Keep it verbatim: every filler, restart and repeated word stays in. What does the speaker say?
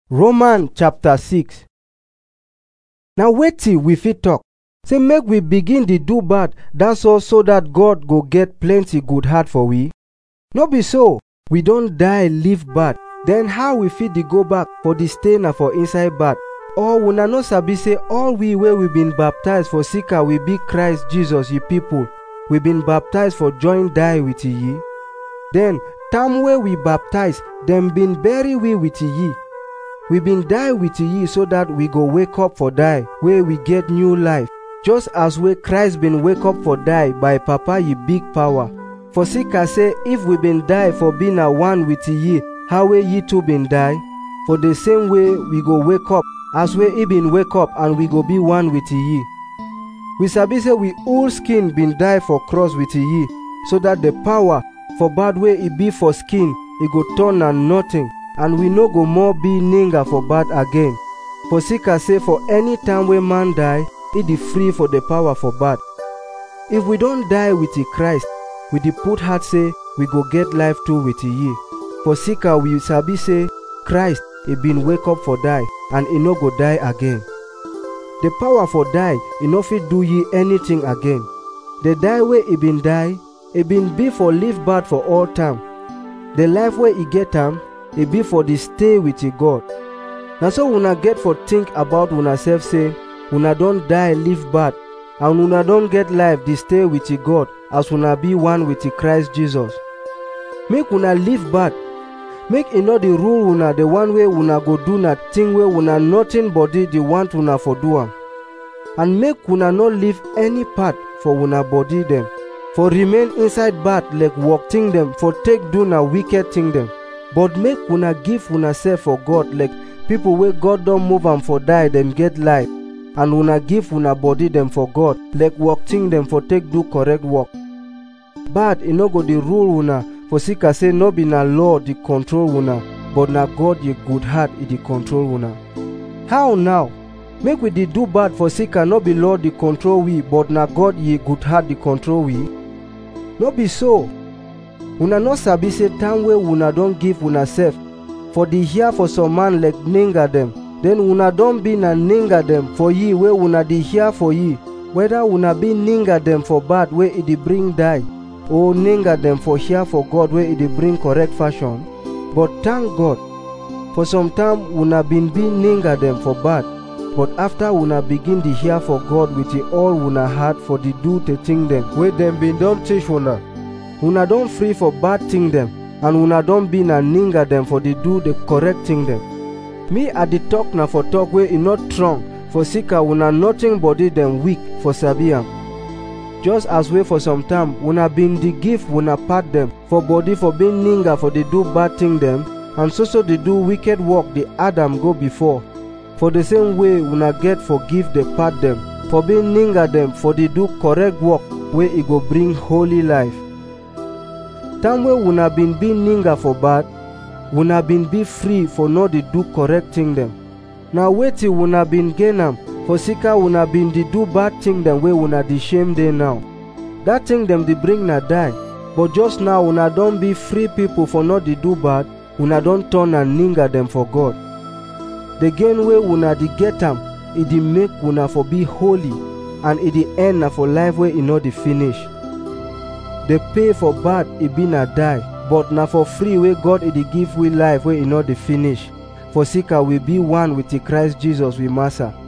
Romans chapter six. Now wetin we fit talk? Say make we begin dey do bad, that's all, so that God go get plenty good heart for we. No be so, we don die live bad, then how we fit dey go back for the stay na for inside bad? Or una no sabi say all we wey we been baptized for sika we be Christ Jesus ye people, we been baptized for join die with ye. Then time wey we baptize, them been bury we with ye. We been die with ye so that we go wake up for die, where we get new life. Just as way Christ been wake up for die by Papa ye big power. For sika say if we been die for being a one with ye, how way ye too been die? For the same way we go wake up, as way he been wake up and we go be one with ye. We sabi say we all skin been die for cross with ye, so that the power for bad way it be for skin, it go turn and nothing, and we no go more be ninga for bad again. For sika say for any time when man die, it is free for the power for bad. If we don't die with the Christ, we dey put heart say we go get life too with ye. For sika we sabi say Christ he been wake up for die, and he no go die again. The power for die, he no fit do ye anything again. The die way he been die, he been be for live bad for all time. The life where he get am, he be for the stay with ye God. Now so una get for think about una self say, una don die live bad, and una don get life the stay with ye God, as una be one with ye Christ Jesus. Make una live bad. Make e no the rule una the one way una go do na thing wey una nothing body the want una for do am. And make una no leave any part for una body them, for remain inside bad like work thing them, for take do na wicked thing them. But make una give una self for God, like people wey God don move am for die them get life, and una give una body them for God, like work thing them, for take do correct work. Bad e no go the rule una, for sika say no be na law the control una, but na God ye good heart e the control una. How now? Make we dey do bad for sika no be law the control we, but na God ye good heart the control we? No be so. Una no sabi say time wey una don give una self for the hear for some man like ninga them, then una don be na ninga them for ye wey una dey hear for ye, whether una be ninga them for bad wey e dey bring die, or ninga them for hear for God wey e dey bring correct fashion. But thank God, for some time una been be ninga them for bad, but after una begin dey hear for God with the all una heart for the do the thing them wey them been don teach una, una don free for bad thing them, and una don be na ninga them for the do the correct thing them. Me at the talk na for talk wey e not strong, for sika una nothing body them weak for sabi am. Just as way for some time una been the give una part them for body for being ninga for the do bad thing them, and so so they do wicked work the Adam go before. For the same way una get forgive the part them for being ninga them for the do correct work where it go bring holy life. Time wey una been be ninga for bad, una been be free for not the do correct thing them. Now wait till una been gain am, for sika una been the do bad thing them wey una the shame dey now. That thing them the bring na die, but just now una don be free people for not the do bad, una don turn and ninga them for God. The gain wey una the get am, it the make una for be holy, and it the end na for life wey e no the finish. The pay for bad e be na die, but na for free wey God e dey give we life wey e no dey finish. For sika we be one with the Christ Jesus we Master.